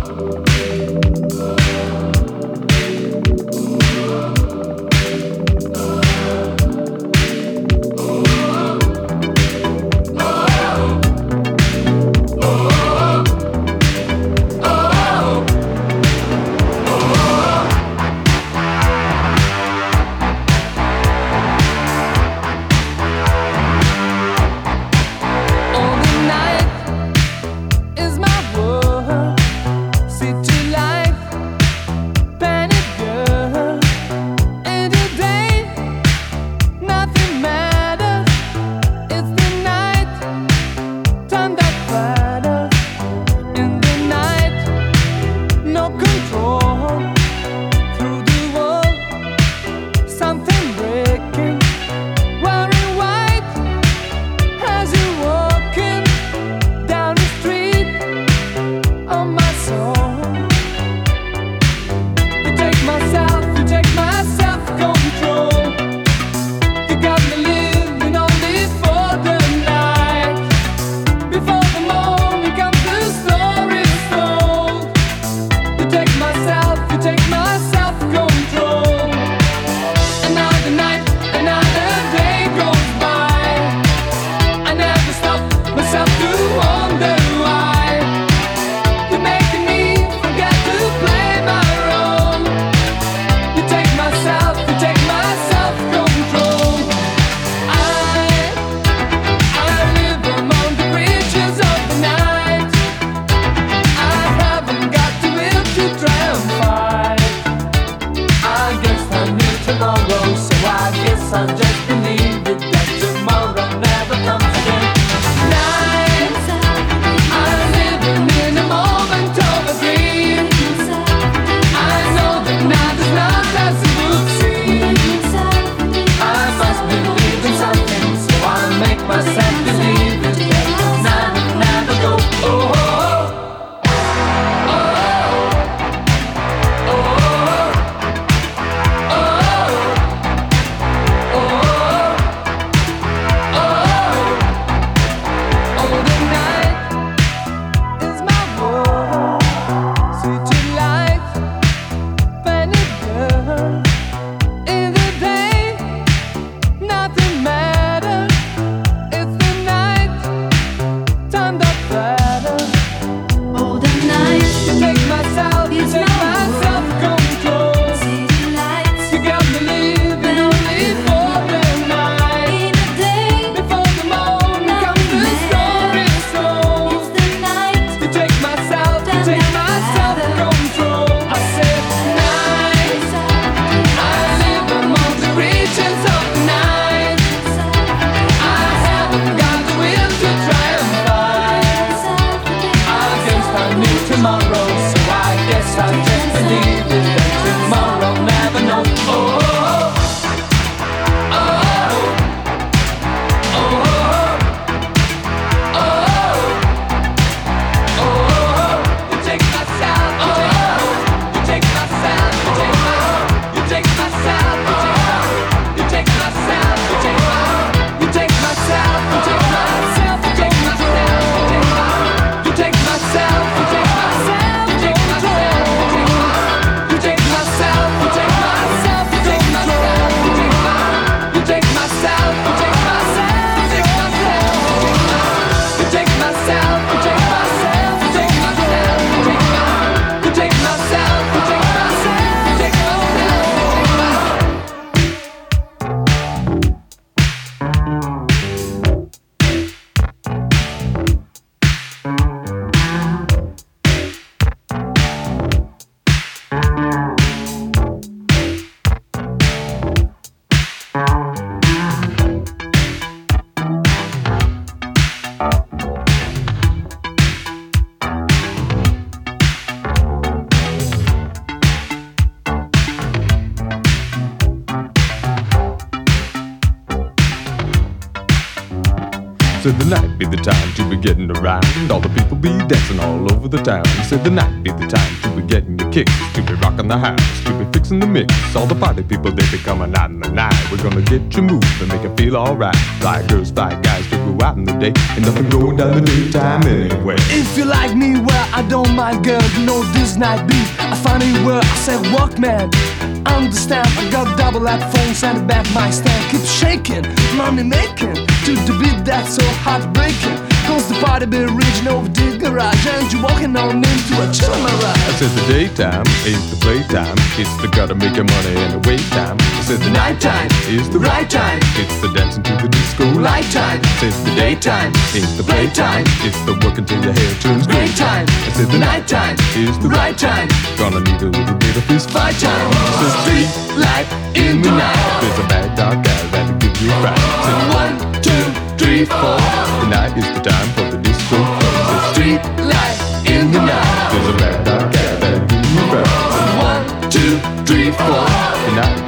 All the night is my world. See to Said the night be the time to be getting around. All the people be dancing all over the town. Said the night be the time to be getting the kicks, to be rocking the house, to be fixing the mix. All the party people, they be coming out in the night. We're gonna get you moving, make you feel alright. Fly girls, fly guys to go out in the day, and nothing going down the daytime anyway. If you like me, well, I don't mind, girl. You know this night be a funny word. I said Walkman, understand. I got double headphones and the back my stand. Keep shaking, money making to the beat that's so heartbreaking. Cause the party be reaching over the garage, and you walking on into a chill mirage. I said the daytime is the playtime. It's the gotta make your money and the wait time. I said the nighttime is the right time. It's the dancing to the disco light time. I said the daytime is the playtime. It's the work until your hair turns gray time. I said the nighttime is the right time. Gonna need a little bit of fist fight time. So street light in the night. There's a bad dog guy that'll give you a fright. I said 1, 2, 3, 4. The night is the time for the disco. The street light in the night. There's a bad dog guy that'll give you a fright. 1, 2, 3, 4. The night